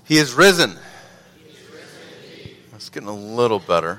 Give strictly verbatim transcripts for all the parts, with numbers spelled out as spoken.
He is risen. It's getting a little better.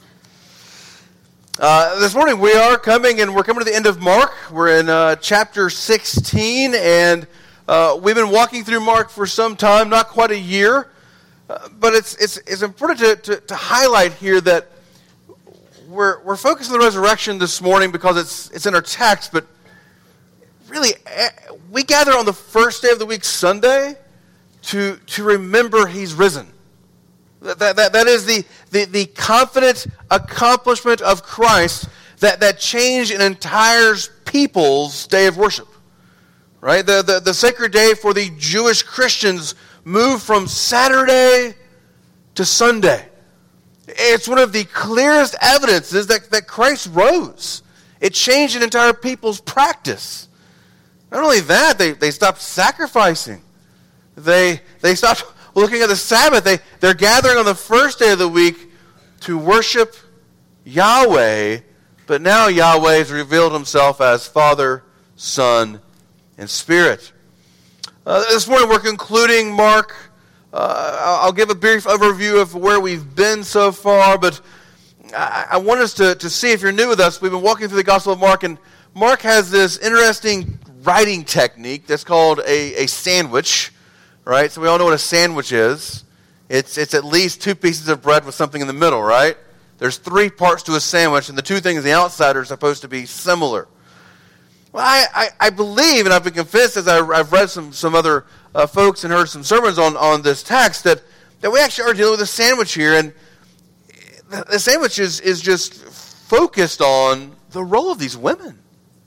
Uh, this morning we are coming, and we're coming to the end of Mark. We're in uh, chapter sixteen, and uh, we've been walking through Mark for some time, not quite a year. Uh, but it's it's it's important to, to, to highlight here that we're we're focused on the resurrection this morning because it's it's in our text. But really, we gather on the first day of the week, Sunday, to to remember He's risen. That, that, that is the, the, the confident accomplishment of Christ that, that changed an entire people's day of worship. Right? The, the, the sacred day for the Jewish Christians moved from Saturday to Sunday. It's one of the clearest evidences that, that Christ rose. It changed an entire people's practice. Not only that, they, they stopped sacrificing. They, they stopped looking at the Sabbath. They, they're gathering on the first day of the week to worship Yahweh, but now Yahweh has revealed Himself as Father, Son, and Spirit. Uh, this morning we're concluding Mark. Uh, I'll give a brief overview of where we've been so far, but I, I want us to, to see, if you're new with us, we've been walking through the Gospel of Mark, and Mark has this interesting writing technique that's called a, a sandwich. Right, so we all know what a sandwich is. It's it's at least two pieces of bread with something in the middle, right? There's three parts to a sandwich, and the two things on the outside are supposed to be similar. Well, I, I, I believe, and I've been convinced as I, I've read some, some other uh, folks and heard some sermons on, on this text, that, that we actually are dealing with a sandwich here, and the, the sandwich is, is just focused on the role of these women.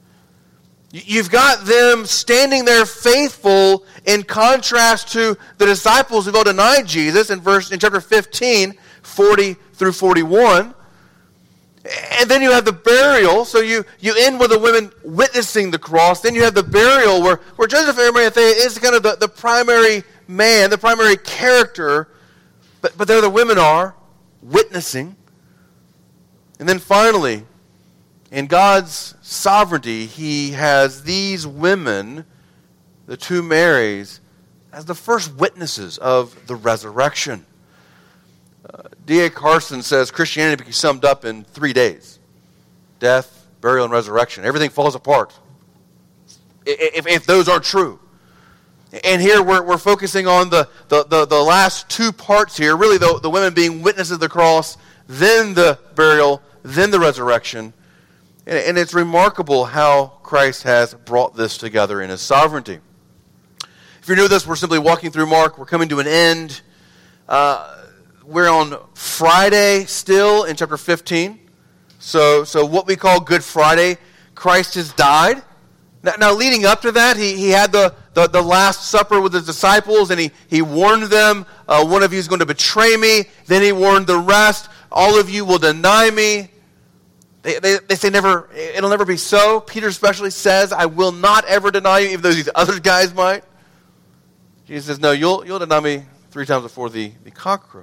You've got them standing there faithful in contrast to the disciples who've all denied Jesus in verse in chapter fifteen, forty through forty-one. And then you have the burial. So you, you end with the women witnessing the cross. Then you have the burial where, where Joseph of Arimathea is kind of the, the primary man, the primary character. But, but there the women are witnessing. And then finally, in God's sovereignty, He has these women, the two Marys, as the first witnesses of the resurrection. Uh, D A Carson says Christianity can be summed up in three days. Death, burial, and resurrection. Everything falls apart if, if those aren't true. And here we're, we're focusing on the, the, the, the last two parts here, really the, the women being witnesses of the cross, then the burial, then the resurrection. And it's remarkable how Christ has brought this together in His sovereignty. If you're new with us, we're simply walking through Mark. We're coming to an end. Uh, we're on Friday still in chapter fifteen. So, so what we call Good Friday, Christ has died. Now, now leading up to that, he, he had the, the, the Last Supper with His disciples, and he, he warned them, uh, one of you is going to betray me. Then He warned the rest, all of you will deny me. They, they, they say never. It'll never be so. Peter especially says, I will not ever deny you, even though these other guys might. Jesus says, no, you'll you'll deny me three times before the, the cock crows.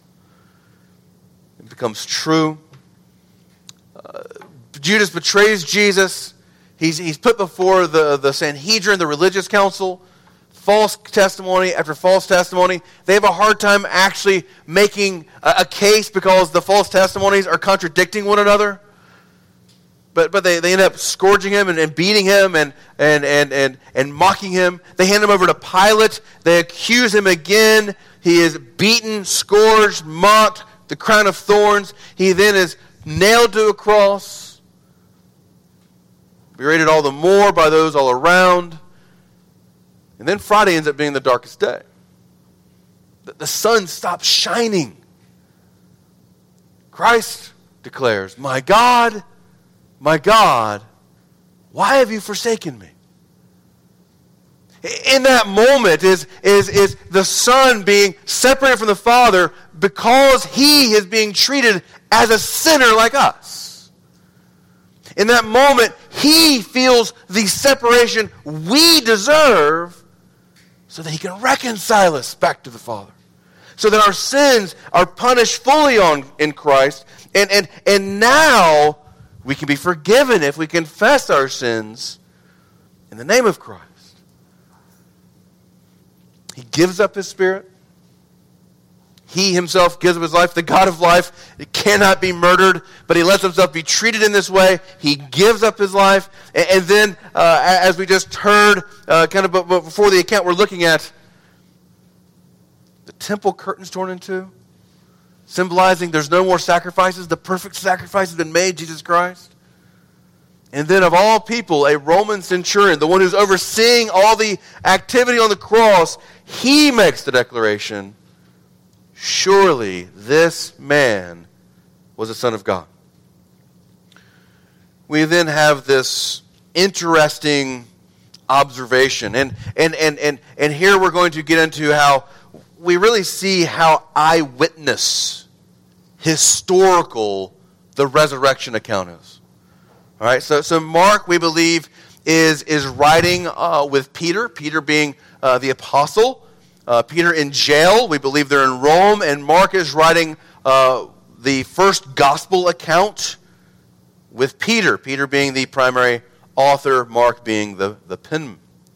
It becomes true. Uh, Judas betrays Jesus. He's, he's put before the, the Sanhedrin, the religious council. False testimony after false testimony. They have a hard time actually making a, a case because the false testimonies are contradicting one another. But but they, they end up scourging Him and, and beating Him and, and, and, and, and mocking Him. They hand Him over to Pilate. They accuse Him again. He is beaten, scourged, mocked, the crown of thorns. He then is nailed to a cross. Berated all the more by those all around. And then Friday ends up being the darkest day. The, the sun stops shining. Christ declares, my God, my God, why have you forsaken me? In that moment is, is, is the Son being separated from the Father because He is being treated as a sinner like us. In that moment, He feels the separation we deserve so that He can reconcile us back to the Father. So that our sins are punished fully on in Christ. And, and, and now we can be forgiven if we confess our sins in the name of Christ. He gives up His Spirit. He himself gives up his life. The God of life cannot be murdered, but he lets himself be treated in this way. He gives up his life. And, and then, uh, as we just heard, uh, kind of before the account we're looking at, the temple curtains torn in two, symbolizing there's no more sacrifices. The perfect sacrifice has been made, Jesus Christ. And then of all people, a Roman centurion, the one who's overseeing all the activity on the cross, he makes the declaration, surely this man was a son of God. We then have this interesting observation. And, and, and, and, and here we're going to get into how we really see how eyewitness, historical, the resurrection account is. All right, so, so Mark, we believe, is, is writing uh, with Peter, Peter being uh, the apostle. Uh, Peter in jail, we believe they're in Rome, and Mark is writing uh, the first gospel account with Peter, Peter being the primary author, Mark being the, the penman.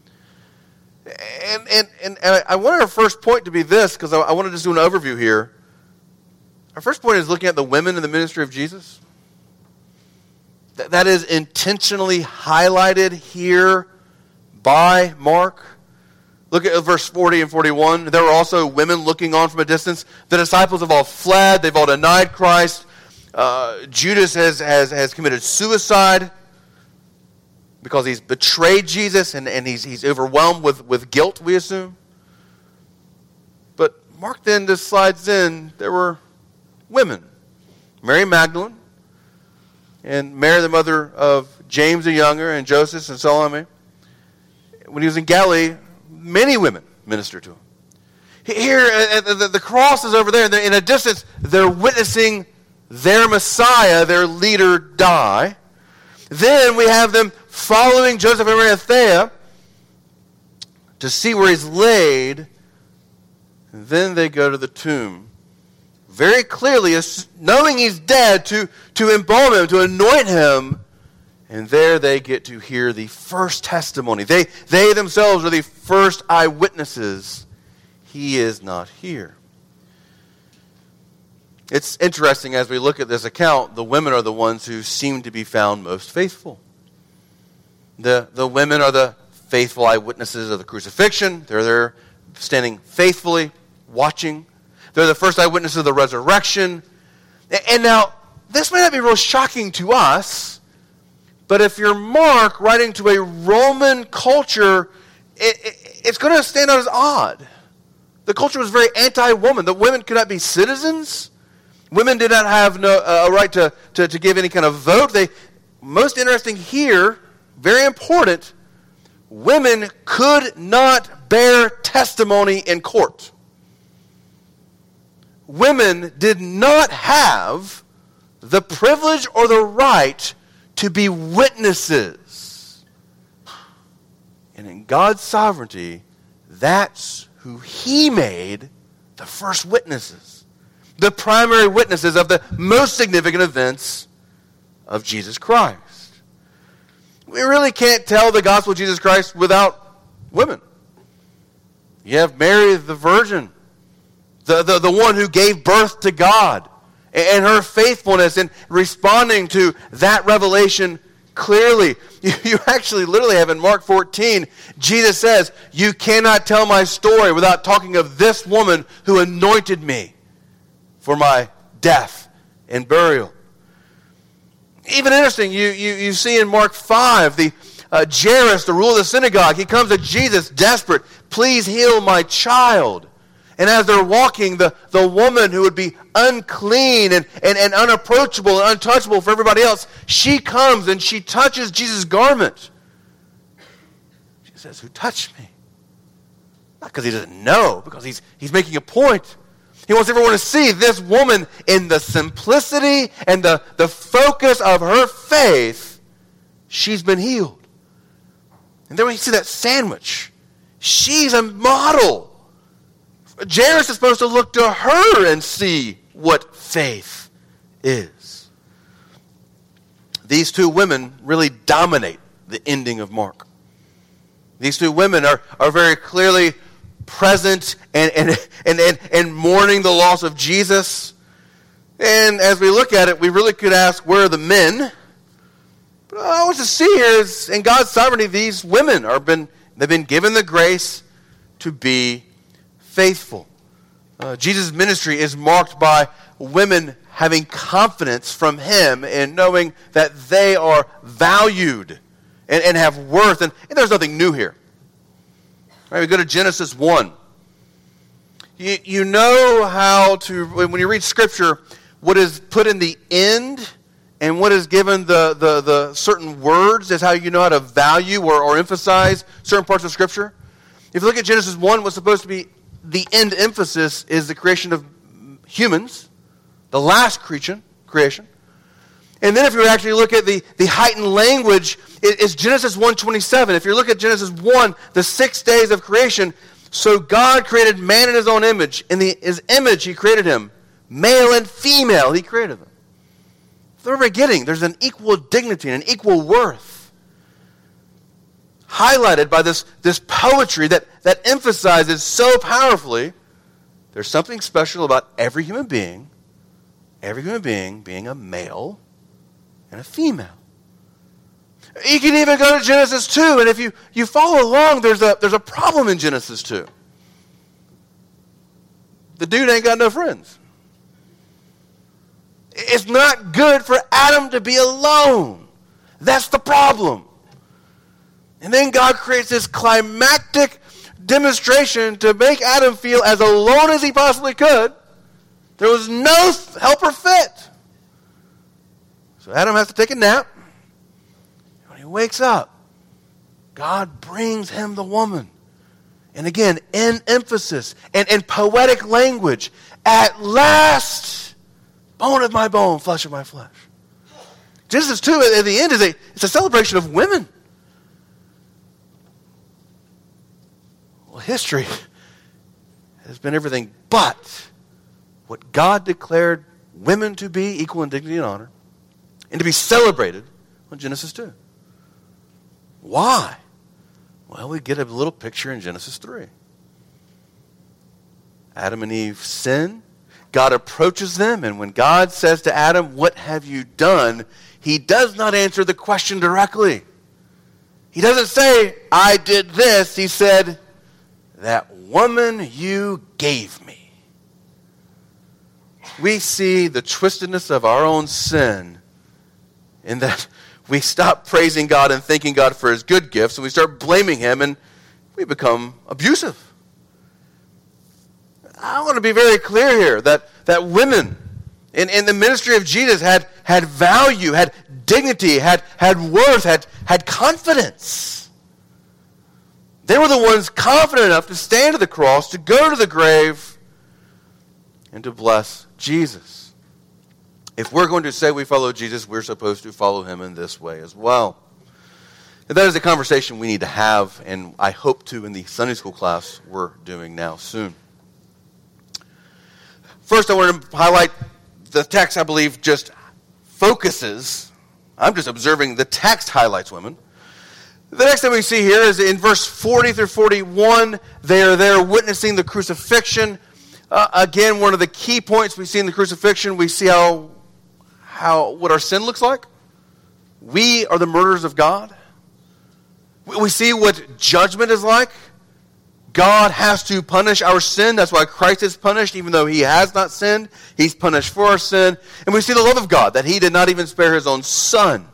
And, and, and, and I want our first point to be this, because I, I want to just do an overview here. Our first point is looking at the women in the ministry of Jesus. That is intentionally highlighted here by Mark. Look at verse forty and forty-one. There were also women looking on from a distance. The disciples have all fled. They've all denied Christ. Uh, Judas has, has, has committed suicide because he's betrayed Jesus and, and he's, he's overwhelmed with, with guilt, we assume. But Mark then just slides in, there were women. Mary Magdalene, and Mary, the mother of James the Younger, and Joseph and Salome. When he was in Galilee, many women ministered to him. Here, the, the cross is over there. In a distance, they're witnessing their Messiah, their leader, die. Then we have them following Joseph and Arimathea to see where he's laid. And then they go to the tomb. Very clearly, knowing he's dead, to, to embalm him, to anoint him. And there they get to hear the first testimony. They, they themselves are the first eyewitnesses. He is not here. It's interesting as we look at this account, the women are the ones who seem to be found most faithful. The, the women are the faithful eyewitnesses of the crucifixion. They're there standing faithfully, watching. They're the first eyewitnesses of the resurrection. And now, this may not be real shocking to us, but if you're Mark writing to a Roman culture, it, it, it's going to stand out as odd. The culture was very anti-woman. The women could not be citizens. Women did not have no, uh, a right to, to, to give any kind of vote. They, most interesting here, very important, women could not bear testimony in court. Women did not have the privilege or the right to be witnesses. And in God's sovereignty, that's who he made the first witnesses. The primary witnesses of the most significant events of Jesus Christ. We really can't tell the gospel of Jesus Christ without women. You have Mary the Virgin, The, the, the one who gave birth to God, and her faithfulness in responding to that revelation clearly. You, you actually literally have in Mark fourteen, Jesus says, you cannot tell my story without talking of this woman who anointed me for my death and burial. Even interesting, you, you, you see in Mark five, the uh, Jairus, the ruler of the synagogue, he comes to Jesus desperate, please heal my child. And as they're walking, the, the woman who would be unclean and, and, and unapproachable and untouchable for everybody else, she comes and she touches Jesus' garment. She says, who touched me? Not because he doesn't know, because he's, he's making a point. He wants everyone to see this woman in the simplicity and the, the focus of her faith, she's been healed. And then when you see that sandwich, she's a model. Jairus is supposed to look to her and see what faith is. These two women really dominate the ending of Mark. These two women are, are very clearly present and, and, and, and, and mourning the loss of Jesus. And as we look at it, we really could ask, where are the men? But all I want to see here is, in God's sovereignty, these women are been, they've been given the grace to be faithful. Uh, Jesus' ministry is marked by women having confidence from him and knowing that they are valued and, and have worth. And, and there's nothing new here. Right, we go to Genesis one. You, you know how to, when you read Scripture, what is put in the end and what is given the, the, the certain words is how you know how to value or, or emphasize certain parts of Scripture. If you look at Genesis one, what's supposed to be the end emphasis is the creation of humans, the last creation, creation. And then if you actually look at the, the heightened language, it, it's Genesis one twenty-seven. If you look at Genesis one, the six days of creation, so God created man in his own image. In the, his image he created him. Male and female he created them. From the very beginning, there's an equal dignity and an equal worth. Highlighted by this, this poetry that, that emphasizes so powerfully there's something special about every human being, every human being being a male and a female. You can even go to Genesis two, and if you, you follow along, there's a, there's a problem in Genesis two. The dude ain't got no friends. It's not good for Adam to be alone. That's the problem. And then God creates this climactic demonstration to make Adam feel as alone as he possibly could. There was no helper fit. So Adam has to take a nap. When he wakes up, God brings him the woman. And again, in emphasis and in poetic language, at last, bone of my bone, flesh of my flesh. Genesis two, at the end, is a, it's a celebration of women. Well, history has been everything but what God declared women to be, equal in dignity and honor, and to be celebrated on Genesis two. Why? Well, we get a little picture in Genesis three. Adam and Eve sin. God approaches them, and when God says to Adam, "What have you done?" he does not answer the question directly. He doesn't say, "I did this." He said, "That woman you gave me." We see the twistedness of our own sin in that we stop praising God and thanking God for his good gifts, and we start blaming him, and we become abusive. I want to be very clear here that, that women in, in the ministry of Jesus had, had value, had dignity, had, had worth, had, had confidence. They were the ones confident enough to stand at the cross, to go to the grave, and to bless Jesus. If we're going to say we follow Jesus, we're supposed to follow him in this way as well. And that is a conversation we need to have, and I hope to in the Sunday school class we're doing now soon. First, I want to highlight the text, I believe, just focuses. I'm just observing the text highlights women. The next thing we see here is in verse forty through forty-one, they are there witnessing the crucifixion. Uh, again, one of the key points we see in the crucifixion, we see how, how what our sin looks like. We are the murderers of God. We see what judgment is like. God has to punish our sin. That's why Christ is punished, even though he has not sinned. He's punished for our sin. And we see the love of God, that he did not even spare his own son.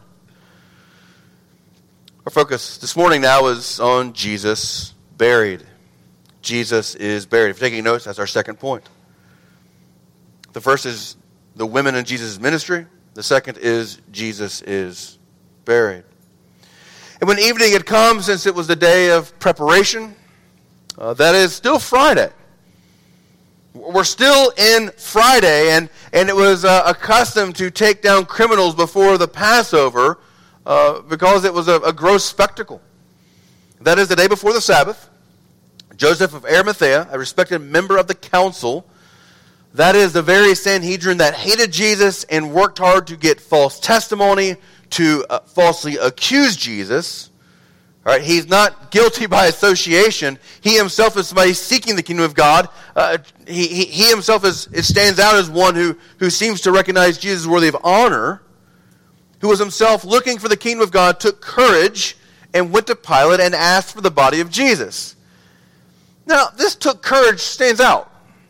Our focus this morning now is on Jesus buried. Jesus is buried. If you're taking notes, that's our second point. The first is the women in Jesus' ministry. The second is Jesus is buried. And when evening had come, since it was the day of preparation, uh, that is still Friday. We're still in Friday, and, and it was uh, accustomed to take down criminals before the Passover uh, because it was a, a gross spectacle. That is the day before the Sabbath. Joseph of Arimathea, a respected member of the council, that is the very Sanhedrin that hated Jesus and worked hard to get false testimony, to uh, falsely accuse Jesus. All right, he's not guilty by association. He himself is somebody seeking the kingdom of God. Uh, he, he, he himself is, it stands out as one who, who seems to recognize Jesus worthy of honor, who was himself looking for the kingdom of God, took courage, and went to Pilate and asked for the body of Jesus. Now, this took courage stands out.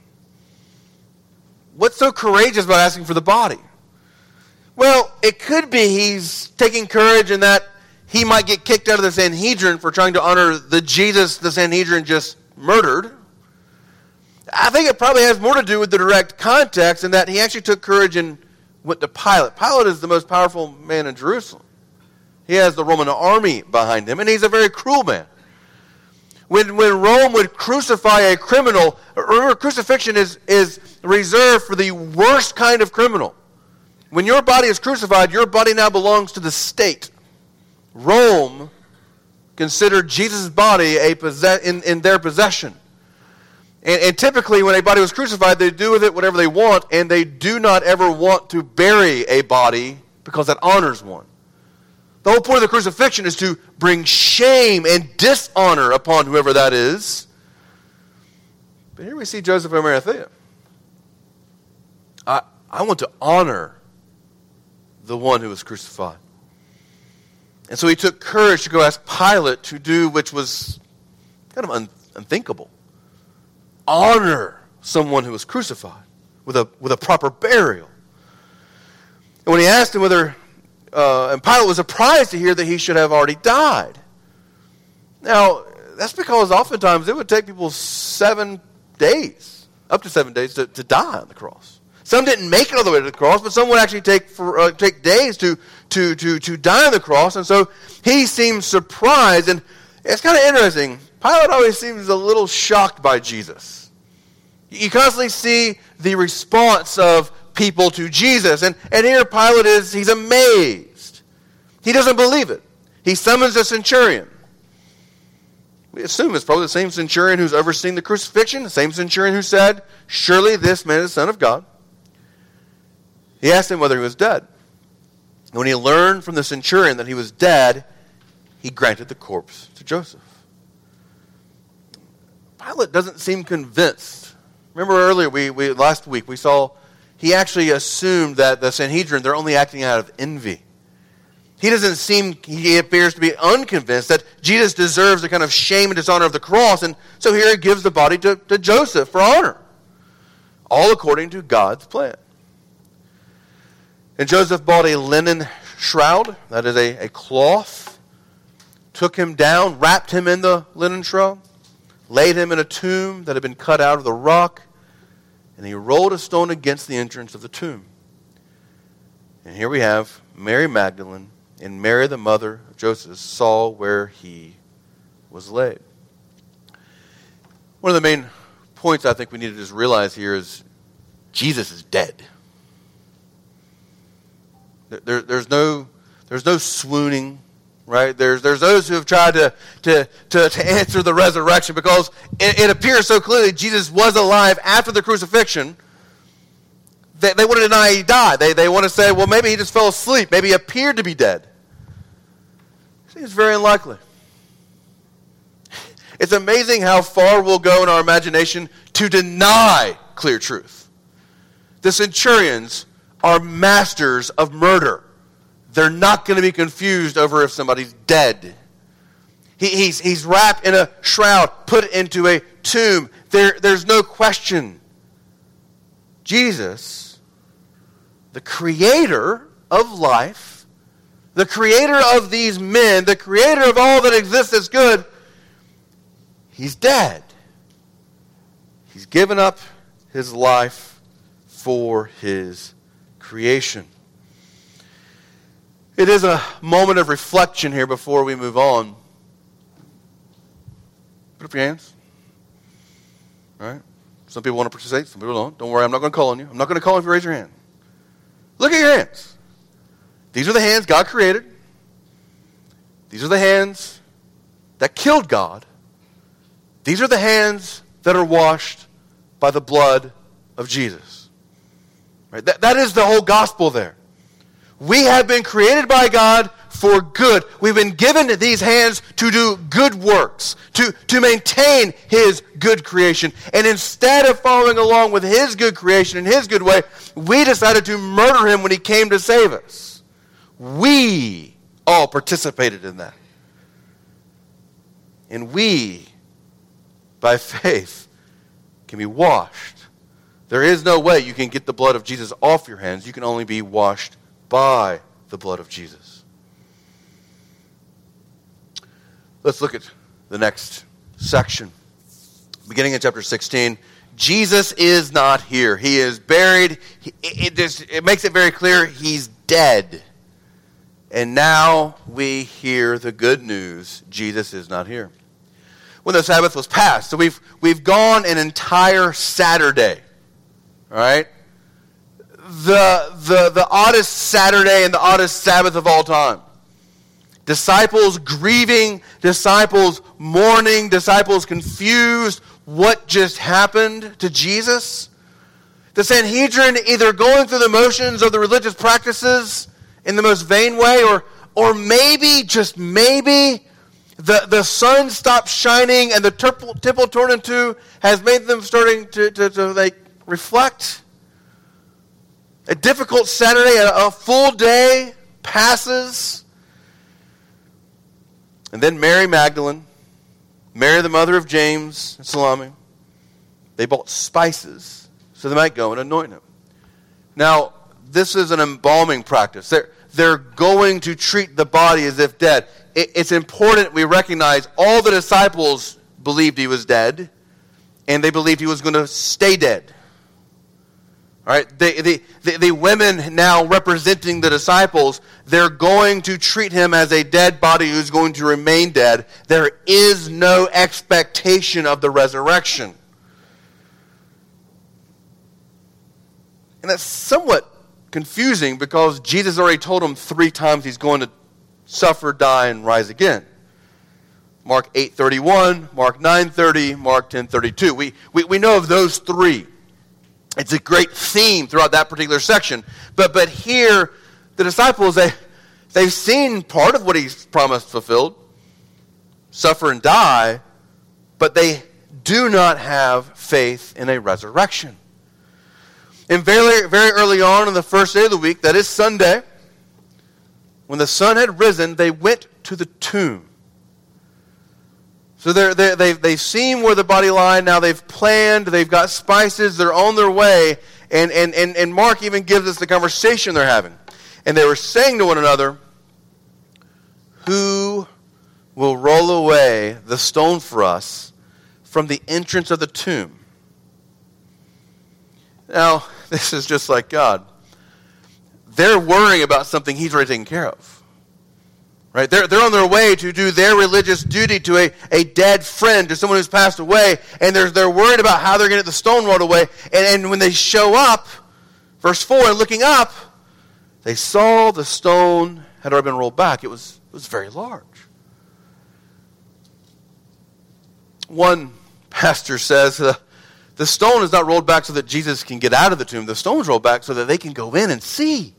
What's so courageous about asking for the body? Well, it could be he's taking courage in that he might get kicked out of the Sanhedrin for trying to honor the Jesus the Sanhedrin just murdered. I think it probably has more to do with the direct context in that he actually took courage and went to Pilate. Pilate is the most powerful man in Jerusalem. He has the Roman army behind him, and he's a very cruel man. When, when Rome would crucify a criminal, remember, crucifixion is, is reserved for the worst kind of criminal. When your body is crucified, your body now belongs to the state. Rome considered Jesus' body a possess- in, in their possession. And, and typically when a body was crucified, they do with it whatever they want, and they do not ever want to bury a body because that honors one. The whole point of the crucifixion is to bring shame and dishonor upon whoever that is. But here we see Joseph of Arimathea. I, I want to honor the one who was crucified. And so he took courage to go ask Pilate to do which was kind of un, unthinkable. Honor someone who was crucified with a, with a proper burial. And when he asked him whether, uh, and Pilate was surprised to hear that he should have already died. Now, that's because oftentimes it would take people seven days, up to seven days, to, to die on the cross. Some didn't make it all the way to the cross, but some would actually take for, uh, take days to, to, to, to die on the cross. And so he seems surprised. And it's kind of interesting. Pilate always seems a little shocked by Jesus. You constantly see the response of people to Jesus. And, and here Pilate is, he's amazed. He doesn't believe it. He summons a centurion. We assume it's probably the same centurion who's overseeing the crucifixion, the same centurion who said, surely this man is the Son of God. He asked him whether he was dead. And when he learned from the centurion that he was dead, he granted the corpse to Joseph. Pilate doesn't seem convinced. Remember earlier, we, we last week, we saw he actually assumed that the Sanhedrin, they're only acting out of envy. He doesn't seem, he appears to be unconvinced that Jesus deserves the kind of shame and dishonor of the cross, and so here he gives the body to, to Joseph for honor. All according to God's plan. And Joseph bought a linen shroud, that is a, a cloth, took him down, wrapped him in the linen shroud, laid him in a tomb that had been cut out of the rock, and he rolled a stone against the entrance of the tomb. And here we have Mary Magdalene and Mary, the mother of Joseph, saw where he was laid. One of the main points I think we need to just realize here is Jesus is dead. There, there's no, there's no swooning, right? There's, there's those who have tried to, to, to, to answer the resurrection because it, it appears so clearly Jesus was alive after the crucifixion. They, they want to deny he died. They, they want to say, well, maybe he just fell asleep. Maybe he appeared to be dead. I think it's very unlikely. It's amazing how far we'll go in our imagination to deny clear truth. The centurions are masters of murder. They're not going to be confused over if somebody's dead. He, he's, he's wrapped in a shroud, put into a tomb. There, there's no question. Jesus, the creator of life, the creator of these men, the creator of all that exists as good, he's dead. He's given up his life for his creation. It is a moment of reflection here before we move on. Put up your hands. All right? Some people want to participate, some people don't. Don't worry, I'm not going to call on you. I'm not going to call on you if you raise your hand. Look at your hands. These are the hands God created. These are the hands that killed God. These are the hands that are washed by the blood of Jesus. Right? That, that is the whole gospel there. We have been created by God for good. We've been given these hands to do good works, to, to maintain his good creation. And instead of following along with his good creation and his good way, we decided to murder him when he came to save us. We all participated in that. And we, by faith, can be washed. There is no way you can get the blood of Jesus off your hands. You can only be washed by the blood of Jesus. Let's look at the next section. Beginning in chapter sixteen, Jesus is not here. He is buried. It, it, just, it makes it very clear he's dead. And now we hear the good news. Jesus is not here. When the Sabbath was passed, so we've we've gone an entire Saturday. All right? The, the, the oddest Saturday and the oddest Sabbath of all time. Disciples grieving, disciples mourning, disciples confused. What just happened to Jesus? The Sanhedrin either going through the motions of the religious practices in the most vain way, or, or maybe, just maybe, the, the sun stopped shining and the temple, temple torn in two has made them starting to, to, to like, reflect. A difficult Saturday, a, a full day passes. And then Mary Magdalene, Mary the mother of James and Salome, they bought spices so they might go and anoint him. Now, this is an embalming practice. They're, they're going to treat the body as if dead. It, it's important we recognize all the disciples believed he was dead, and they believed he was going to stay dead. All right, the, the, the, the women now representing the disciples, they're going to treat him as a dead body who's going to remain dead. There is no expectation of the resurrection. And that's somewhat confusing because Jesus already told them three times he's going to suffer, die, and rise again. Mark eight thirty-one, Mark nine thirty, Mark ten thirty-two. We, we, we know of those three. It's a great theme throughout that particular section. But but here, the disciples, they, they've seen part of what he's promised fulfilled, suffer and die, but they do not have faith in a resurrection. And very, very early on in the first day of the week, that is Sunday, when the sun had risen, they went to the tomb. So they're, they're, they've, they've seen where the body lied. Now they've planned. They've got spices. They're on their way. And, and, and, and Mark even gives us the conversation they're having. And they were saying to one another, "Who will roll away the stone for us from the entrance of the tomb?" Now, this is just like God. They're worrying about something he's already taken care of. Right? They're, they're on their way to do their religious duty to a, a dead friend, to someone who's passed away, and they're, they're worried about how they're going to get the stone rolled away. And, and when they show up, verse four, and looking up, they saw the stone had already been rolled back. It was, it was very large. One pastor says, uh, the stone is not rolled back so that Jesus can get out of the tomb. The stone's rolled back so that they can go in and see.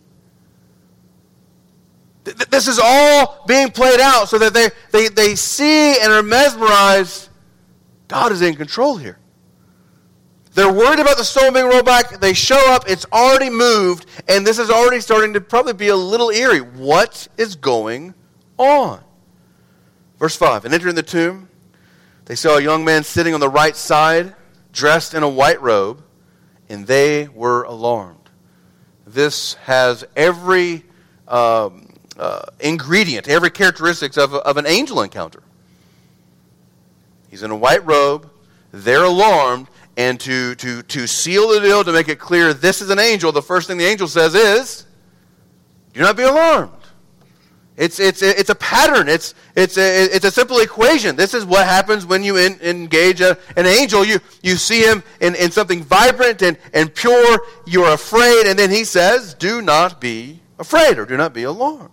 This is all being played out so that they, they, they see and are mesmerized. God is in control here. They're worried about the stone being rolled back. They show up. It's already moved. And this is already starting to probably be a little eerie. What is going on? Verse five. And entering the tomb, they saw a young man sitting on the right side, dressed in a white robe, and they were alarmed. This has every Um, Uh, ingredient, every characteristics of, of an angel encounter. He's in a white robe, they're alarmed, and to, to, to seal the deal, to make it clear this is an angel, the first thing the angel says is, do not be alarmed. It's, it's, it's a pattern, it's, it's, a, it's a simple equation. This is what happens when you in, engage a, an angel. You, you see him in, in something vibrant and, and pure, you're afraid, and then he says, do not be afraid, or do not be alarmed.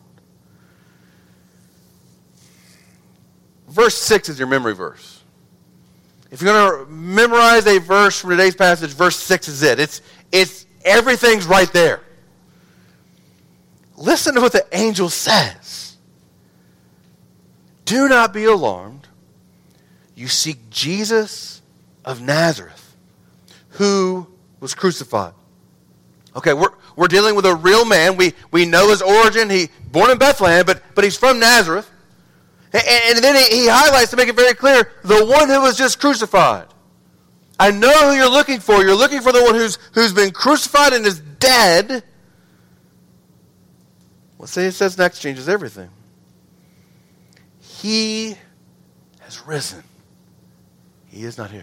Verse six is your memory verse. If you're going to memorize a verse from today's passage, verse six is it. It's, it's everything's right there. Listen to what the angel says. do not be alarmed. You seek Jesus of Nazareth, who was crucified. Okay, we're, we're dealing with a real man. We, we know his origin. He born in Bethlehem, but, but he's from Nazareth. And, and then he, he highlights, to make it very clear, the one who was just crucified. I know who you're looking for. You're looking for the one who's, who's been crucified and is dead. What it says next changes everything. He has risen. He is not here.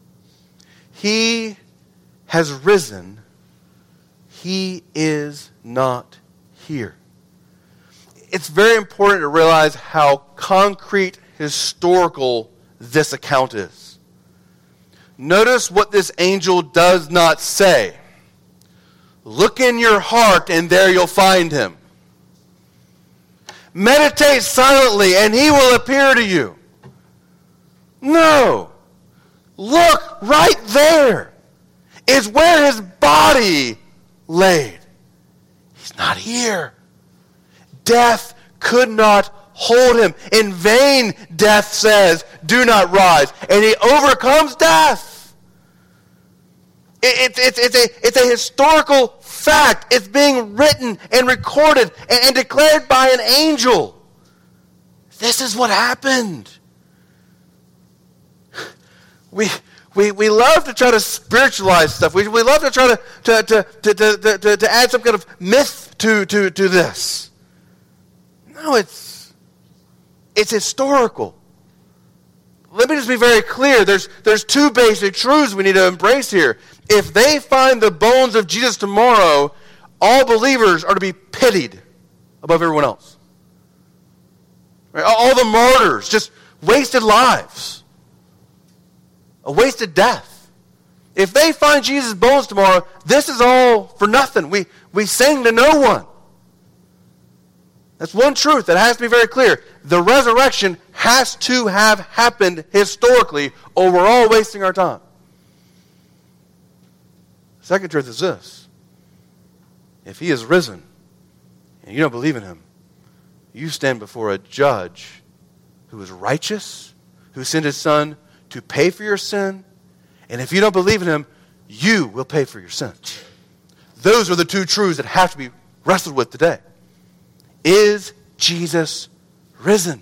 He has risen. He is not here. It's very important to realize how concrete, historical this account is. Notice what this angel does not say. Look in your heart and there you'll find him. Meditate silently and he will appear to you. No. Look, right there is where his body laid. He's not here. Death could not hold him. In vain, death says, do not rise. And he overcomes death. It, it, it, it's, a, it's a historical fact. It's being written and recorded and, and declared by an angel. This is what happened. We, we, we love to try to spiritualize stuff. We, we love to try to, to, to, to, to, to, to add some kind of myth to, to, to this. No, it's, it's historical. Let me just be very clear. There's, there's two basic truths we need to embrace here. If they find the bones of Jesus tomorrow, all believers are to be pitied above everyone else. Right? All the martyrs, just wasted lives. A wasted death. If they find Jesus' bones tomorrow, this is all for nothing. We, we sing to no one. That's one truth that has to be very clear. The resurrection has to have happened historically, or we're all wasting our time. Second truth is this. If he is risen, and you don't believe in him, you stand before a judge who is righteous, who sent his son to pay for your sin, and if you don't believe in him, you will pay for your sin. Those are the two truths that have to be wrestled with today. Is Jesus risen?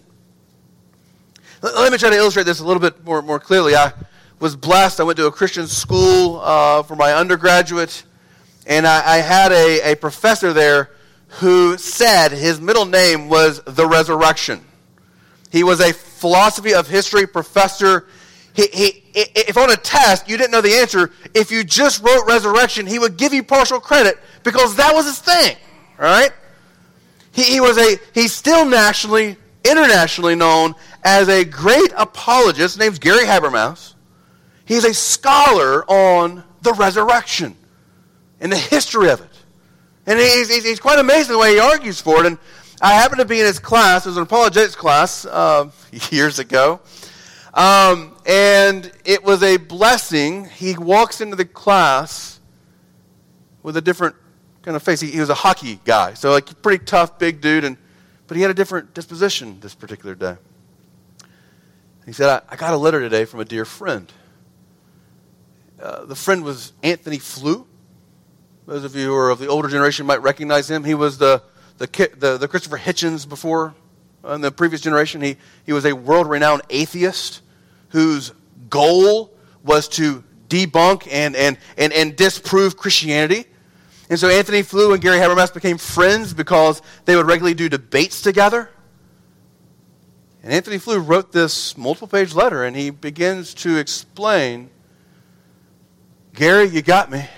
Let me try to illustrate this a little bit more, more clearly. I was blessed. I went to a Christian school uh, for my undergraduate, and I, I had a, a professor there who said his middle name was The Resurrection. He was a philosophy of history professor. He, he, if on a test you didn't know the answer, if you just wrote resurrection, he would give you partial credit because that was his thing. All right? He, he was a, he's still nationally, internationally known as a great apologist. His name's Gary Habermas. He's a scholar on the resurrection and the history of it. And he's, he's, he's quite amazing the way he argues for it. And I happened to be in his class. It was an apologetics class uh, years ago. Um, and it was a blessing. He walks into the class with a different kind of face. He, he was a hockey guy, so like pretty tough, big dude, and but he had a different disposition this particular day. He said, I, I got a letter today from a dear friend. Uh, the friend was Anthony Flew. Those of you who are of the older generation might recognize him. He was the the the, the Christopher Hitchens before uh, in the previous generation. He he was a world-renowned atheist whose goal was to debunk and and and, and disprove Christianity. And so Anthony Flew and Gary Habermas became friends because they would regularly do debates together. And Anthony Flew wrote this multiple-page letter, and he begins to explain, Gary, you got me.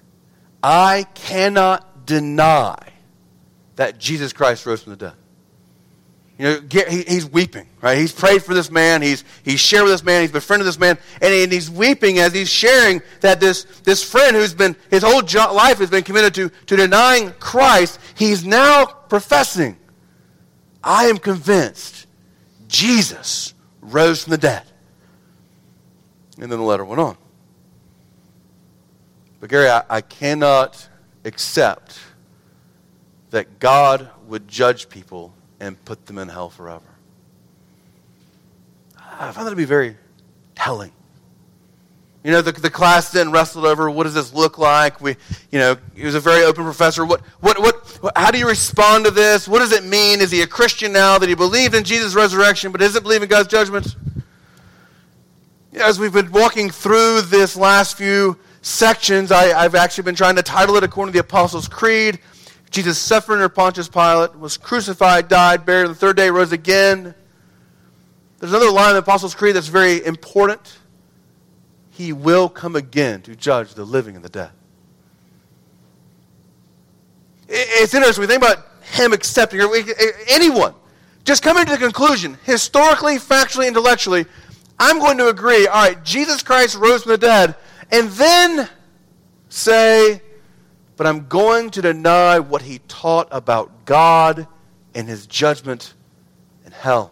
I cannot deny that Jesus Christ rose from the dead. You know, he's weeping, right? He's prayed for this man. He's he's shared with this man. He's befriended this man. And he's weeping as he's sharing that this, this friend who's been, his whole life has been committed to, to denying Christ, he's now professing, I am convinced Jesus rose from the dead. And then the letter went on. But Gary, I, I cannot accept that God would judge people and put them in hell forever. I found that to be very telling. You know, the, the class then wrestled over, what does this look like? We, you know, he was a very open professor. What, what, what, how do you respond to this? What does it mean? Is he a Christian now that he believed in Jesus' resurrection but doesn't believe in God's judgment? You know, as we've been walking through this last few sections, I, I've actually been trying to title it according to the Apostles' Creed. Jesus suffered under Pontius Pilate, was crucified, died, buried, and the third day rose again. There's another line in the Apostles' Creed that's very important. He will come again to judge the living and the dead. It's interesting. We think about him accepting, or anyone, just coming to the conclusion, historically, factually, intellectually, I'm going to agree, all right, Jesus Christ rose from the dead, and then say, but I'm going to deny what he taught about God and his judgment and hell.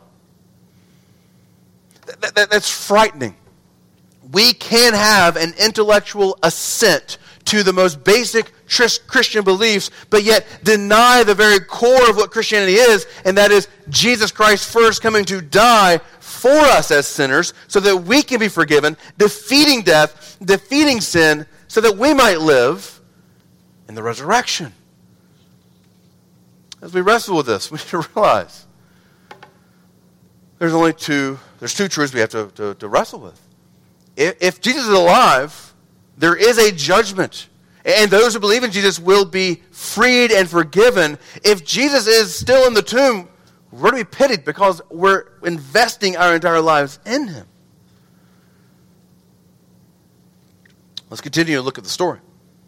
That, that, that's frightening. We can have an intellectual assent to the most basic Christian beliefs, but yet deny the very core of what Christianity is, and that is Jesus Christ first coming to die for us as sinners so that we can be forgiven, defeating death, defeating sin, so that we might live in the resurrection. As we wrestle with this, we need to realize there's only two, there's two truths we have to, to, to wrestle with. If, if Jesus is alive, there is a judgment. And those who believe in Jesus will be freed and forgiven. If Jesus is still in the tomb, we're to be pitied because we're investing our entire lives in him. Let's continue to look at the story.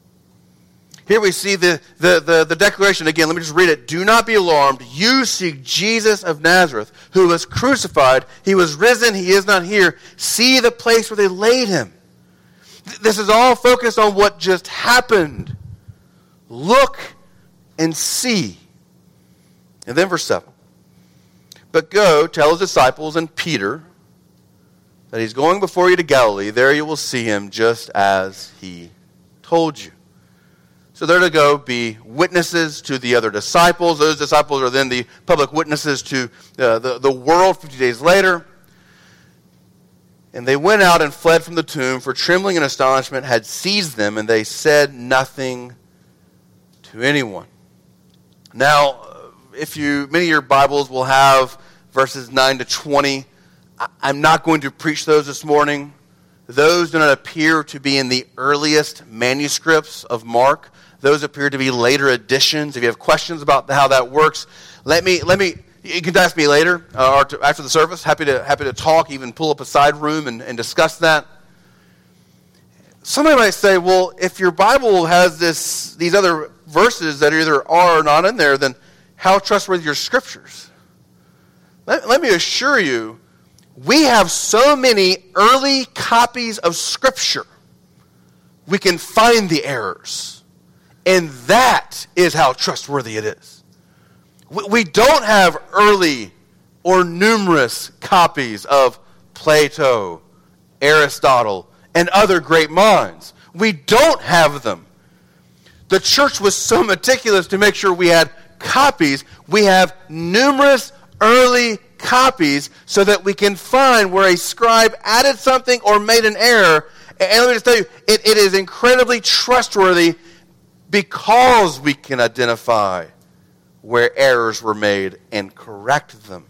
Here we see the, the, the, the declaration again. Let me just read it. Do not be alarmed. You seek Jesus of Nazareth, who was crucified. He was risen. He is not here. See the place where they laid him. This is all focused on what just happened. Look and see. And then verse seven. But go, tell his disciples and Peter that he's going before you to Galilee. There you will see him just as he told you. So they're to go be witnesses to the other disciples. Those disciples are then the public witnesses to uh, the, the world fifty days later. And they went out and fled from the tomb, for trembling and astonishment had seized them, and they said nothing to anyone. Now, if you, many of your Bibles will have verses nine to twenty. I'm not going to preach those this morning. Those do not appear to be in the earliest manuscripts of Mark. Those appear to be later additions. If you have questions about how that works, let me, let me, you can ask me later uh, or to, after the service. Happy to, happy to talk, even pull up a side room and, and discuss that. Somebody might say, well, if your Bible has this, these other verses that either are or not in there, then how trustworthy are your scriptures? Let, let me assure you, we have so many early copies of Scripture, we can find the errors. And that is how trustworthy it is. We don't have early or numerous copies of Plato, Aristotle, and other great minds. We don't have them. The church was so meticulous to make sure we had copies. We have numerous early copies so that we can find where a scribe added something or made an error. And let me just tell you, it, it is incredibly trustworthy because we can identify where errors were made and correct them.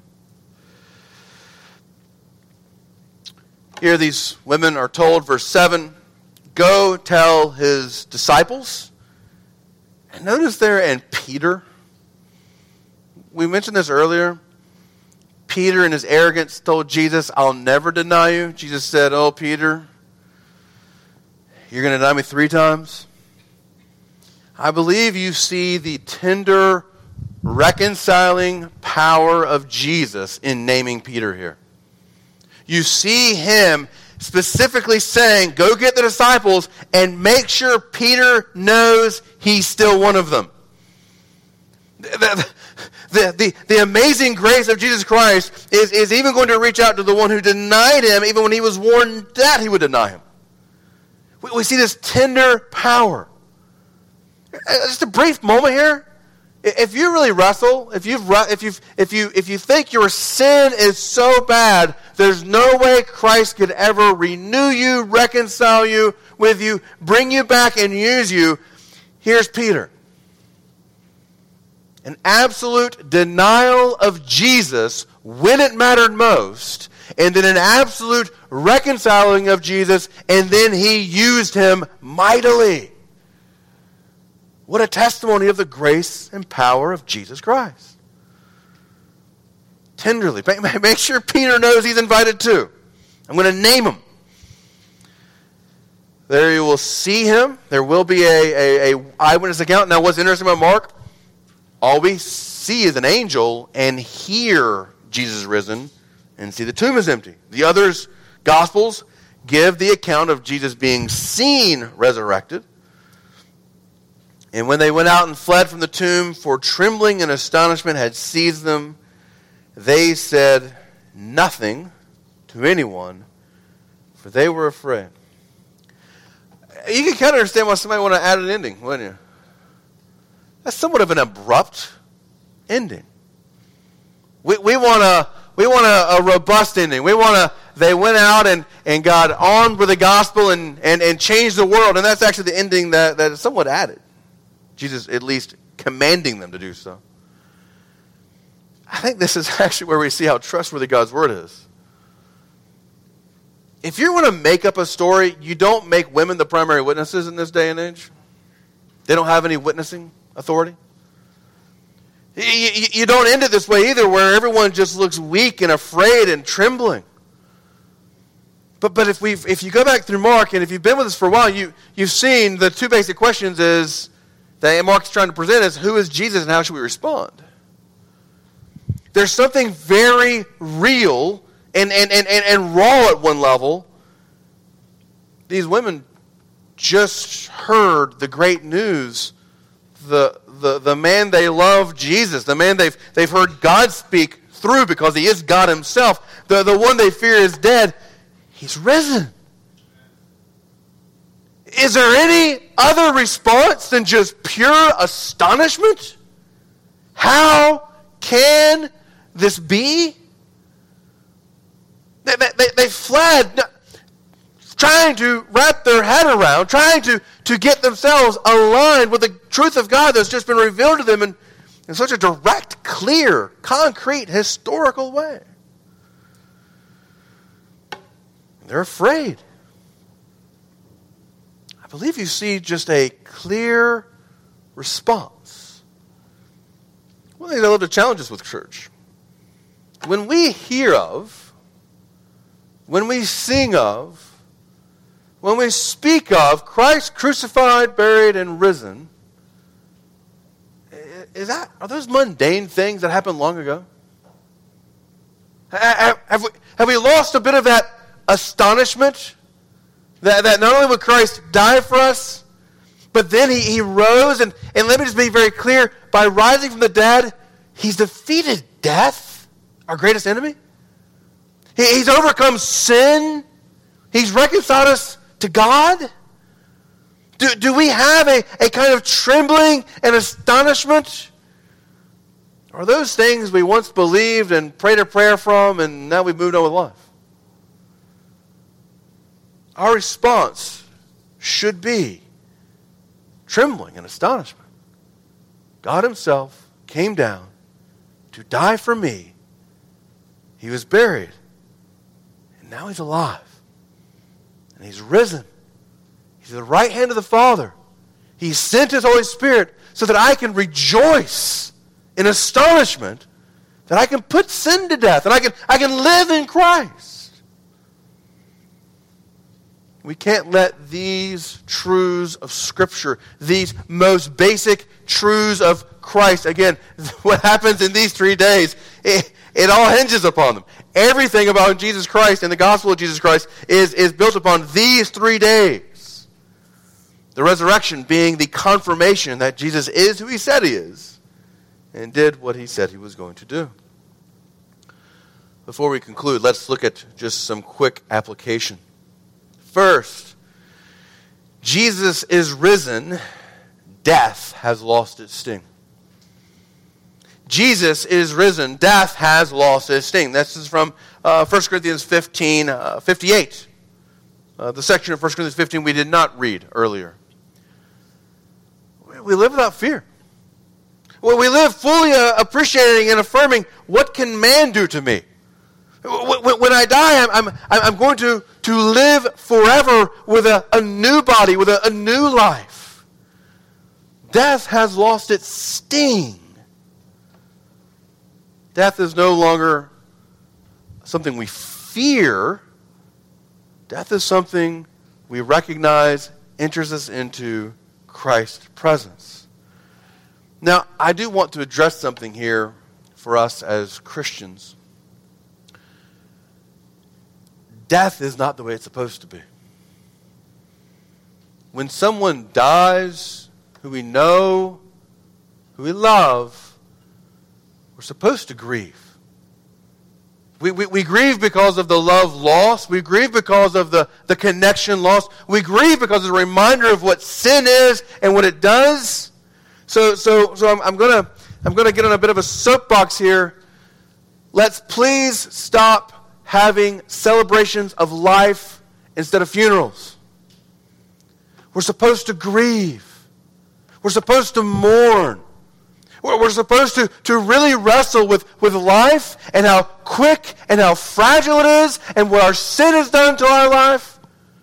Here these women are told, verse seven, go tell his disciples. And notice there, and Peter. We mentioned this earlier. Peter in his arrogance told Jesus, I'll never deny you. Jesus said, oh, Peter, you're going to deny me three times? I believe you see the tender, reconciling power of Jesus in naming Peter here. You see him specifically saying, go get the disciples and make sure Peter knows he's still one of them. The, the, the, the amazing grace of Jesus Christ is, is even going to reach out to the one who denied him, even when he was warned that he would deny him. We, we see this tender power. Just a brief moment here. If you really wrestle, if you've if you if you if you think your sin is so bad There's no way Christ could ever renew you, reconcile you with you, bring you back and use you. Here's Peter. An absolute denial of Jesus when it mattered most, and then an absolute reconciling of Jesus, and then he used him mightily. What a testimony of the grace and power of Jesus Christ. Tenderly. Make sure Peter knows he's invited too. I'm going to name him. There you will see him. There will be a, a, a eyewitness account. Now what's interesting about Mark, all we see is an angel and hear Jesus risen and see the tomb is empty. The others, Gospels, give the account of Jesus being seen resurrected. And when they went out and fled from the tomb, for trembling and astonishment had seized them, they said nothing to anyone, for they were afraid. You can kind of understand why somebody would want to add an ending, wouldn't you? That's somewhat of an abrupt ending. We we want a we want a, a robust ending. We want a they went out and, and got armed with the gospel and, and, and changed the world, and that's actually the ending that, that is somewhat added. Jesus at least commanding them to do so. I think this is actually where we see how trustworthy God's word is. If you want to make up a story, you don't make women the primary witnesses in this day and age. They don't have any witnessing authority. You, you, you don't end it this way either, where everyone just looks weak and afraid and trembling. But but if we if you go back through Mark, and if you've been with us for a while, you you've seen the two basic questions is that Mark's trying to present is, who is Jesus and how should we respond? There's something very real and, and, and, and, and raw at one level. These women just heard the great news. The, the, the man they love, Jesus, the man they've, they've heard God speak through because he is God himself, the, the one they fear is dead, he's risen. Is there any other response than just pure astonishment? How can this be? They, they, they fled, trying to wrap their head around, trying to, to get themselves aligned with the truth of God that's just been revealed to them in, in such a direct, clear, concrete, historical way. They're afraid. I believe you see just a clear response. One thing I love to challenge us with church. When we hear of, when we sing of, when we speak of Christ crucified, buried, and risen, is that, are those mundane things that happened long ago? Have, have, we, have we lost a bit of that astonishment that, that not only would Christ die for us, but then he, he rose, and, and let me just be very clear, by rising from the dead, he's defeated death, our greatest enemy. He, he's overcome sin. He's reconciled us to God. Do, do we have a, a kind of trembling and astonishment? Are those things we once believed and prayed a prayer from, and now we've moved on with life? Our response should be trembling and astonishment. God himself came down to die for me. He was buried, and now he's alive. And he's risen. He's at the right hand of the Father. He sent his Holy Spirit so that I can rejoice in astonishment that I can put sin to death and I can, I can live in Christ. We can't let these truths of Scripture, these most basic truths of Christ, again, what happens in these three days, it, it all hinges upon them. Everything about Jesus Christ and the gospel of Jesus Christ is, is built upon these three days. The resurrection being the confirmation that Jesus is who he said he is and did what he said he was going to do. Before we conclude, let's look at just some quick application. First, Jesus is risen. Death has lost its sting. Jesus is risen. Death has lost its sting. This is from uh, First Corinthians fifteen, uh, fifty-eight. Uh, the section of First Corinthians fifteen we did not read earlier. We live without fear. Well, we live fully uh, appreciating and affirming, what can man do to me? When I die, I'm, I'm, I'm going to, to live forever with a, a new body, with a, a new life. Death has lost its sting. Death is no longer something we fear. Death is something we recognize enters us into Christ's presence. Now, I do want to address something here for us as Christians. Death is not the way it's supposed to be. When someone dies, who we know, who we love, we're supposed to grieve. We, we, we grieve because of the love lost. We grieve because of the, the connection lost. We grieve because it's a reminder of what sin is and what it does. So, so, so I'm, I'm gonna, I'm gonna get on a bit of a soapbox here. Let's please stop having celebrations of life instead of funerals. We're supposed to grieve. We're supposed to mourn. We're supposed to, to really wrestle with, with life and how quick and how fragile it is and what our sin has done to our life.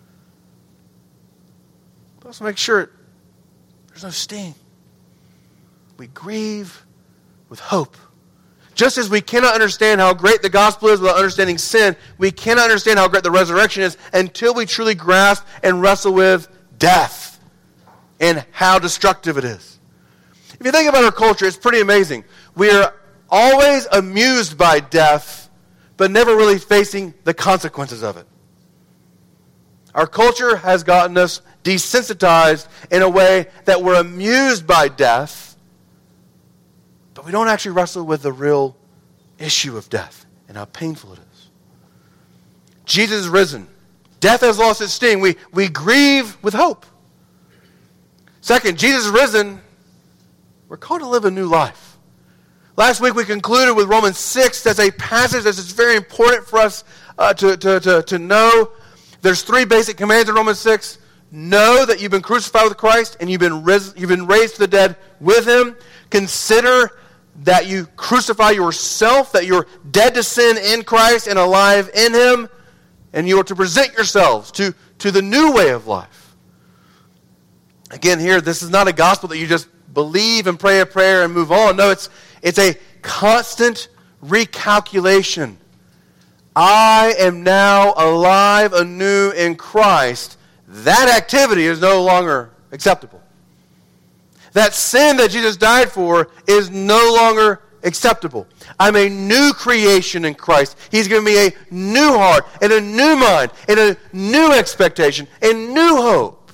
But also make sure there's no sting. We grieve with hope. Just as we cannot understand how great the gospel is without understanding sin, we cannot understand how great the resurrection is until we truly grasp and wrestle with death and how destructive it is. If you think about our culture, it's pretty amazing. We are always amused by death, but never really facing the consequences of it. Our culture has gotten us desensitized in a way that we're amused by death, but we don't actually wrestle with the real issue of death and how painful it is. Jesus is risen. Death has lost its sting. We, we grieve with hope. Second, Jesus is risen. We're called to live a new life. Last week we concluded with Romans six. That's a passage that is very important for us uh, to, to, to, to know. There's three basic commands in Romans six. Know that you've been crucified with Christ and you've been, ris- you've been raised to the dead with Him. Consider that you crucify yourself, that you're dead to sin in Christ and alive in Him, and you are to present yourselves to, to the new way of life. Again, here, this is not a gospel that you just believe and pray a prayer and move on. No, it's, it's a constant recalculation. I am now alive anew in Christ. That activity is no longer acceptable. That sin that Jesus died for is no longer acceptable. I'm a new creation in Christ. He's given me a new heart and a new mind and a new expectation and new hope.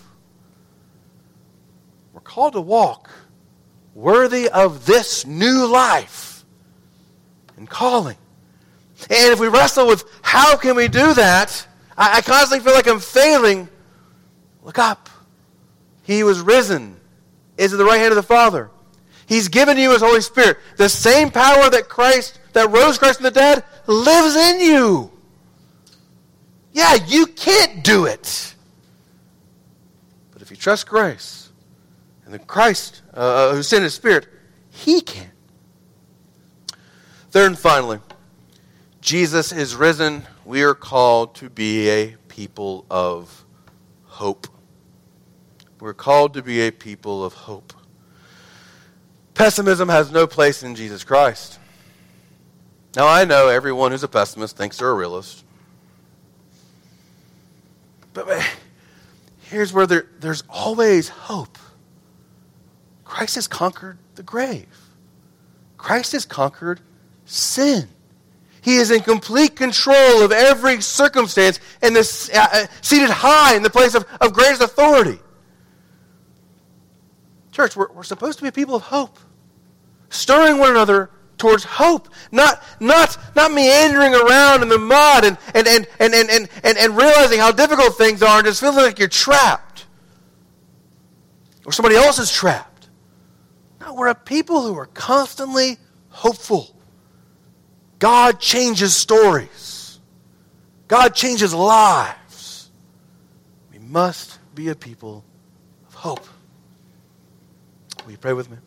We're called to walk worthy of this new life and calling. And if we wrestle with how can we do that, I, I constantly feel like I'm failing. Look up. He was risen. Is at the right hand of the Father. He's given you His Holy Spirit. The same power that Christ, that rose Christ from the dead, lives in you. Yeah, you can't do it. But if you trust grace, and the Christ uh, who sent His Spirit, He can. Third and finally, Jesus is risen. We are called to be a people of hope. We're called to be a people of hope. Pessimism has no place in Jesus Christ. Now, I know everyone who's a pessimist thinks they're a realist. But, but here's where there, there's always hope. Christ has conquered the grave. Christ has conquered sin. He is in complete control of every circumstance and this, uh, seated high in the place of, of greatest authority. Church, we're, we're supposed to be a people of hope. Stirring one another towards hope. Not, not, not meandering around in the mud and, and, and, and, and, and, and, and realizing how difficult things are and just feeling like you're trapped. Or somebody else is trapped. No, we're a people who are constantly hopeful. God changes stories. God changes lives. We must be a people of hope. Will you pray with me?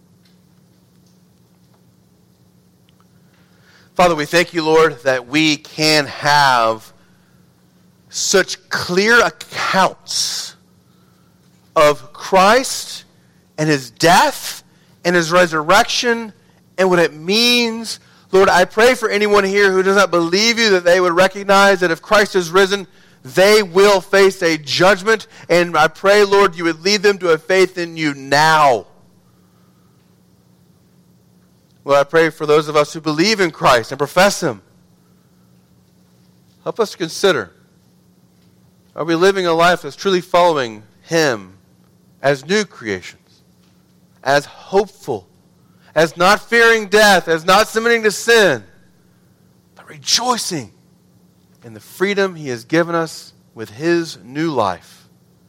Father, we thank you, Lord, that we can have such clear accounts of Christ and his death and his resurrection and what it means. Lord, I pray for anyone here who does not believe you, that they would recognize that if Christ is risen, they will face a judgment. And I pray, Lord, you would lead them to a faith in you now. Lord, I pray for those of us who believe in Christ and profess him. Help us to consider, are we living a life that's truly following him as new creations, as hopeful, as not fearing death, as not submitting to sin, but rejoicing in the freedom he has given us with his new life?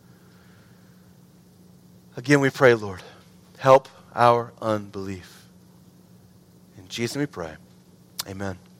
Again, we pray, Lord, help our unbelief. In Jesus' name we pray. Amen.